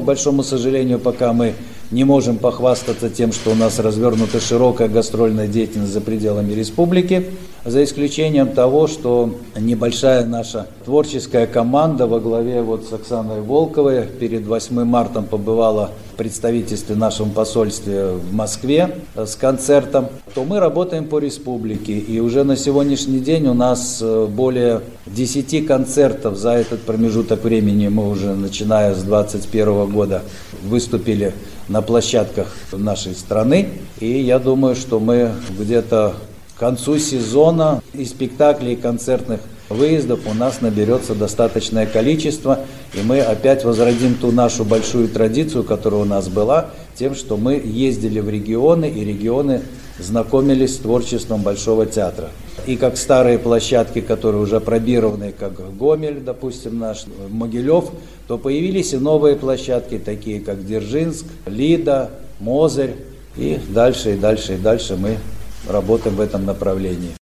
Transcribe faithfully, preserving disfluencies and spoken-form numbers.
К большому сожалению, пока мы не можем похвастаться тем, что у нас развернута широкая гастрольная деятельность за пределами республики, за исключением того, что небольшая наша творческая команда во главе вот с Оксаной Волковой перед восьмым марта побывала в представительстве нашего посольства в Москве с концертом, то мы работаем по республике. И уже на сегодняшний день у нас более десяти концертов за этот промежуток времени, мы уже начиная с двадцать первого года выступили на площадках нашей страны. И я думаю, что мы где-то к концу сезона и спектаклей, и концертных выездов у нас наберется достаточное количество, и мы опять возродим ту нашу большую традицию, которая у нас была, тем, что мы ездили в регионы, и регионы знакомились с творчеством Большого театра. И как старые площадки, которые уже пробированы, как Гомель, допустим, наш, Могилев, то появились и новые площадки, такие как Дзержинск, Лида, Мозырь, и дальше, и дальше, и дальше мы работаем в этом направлении.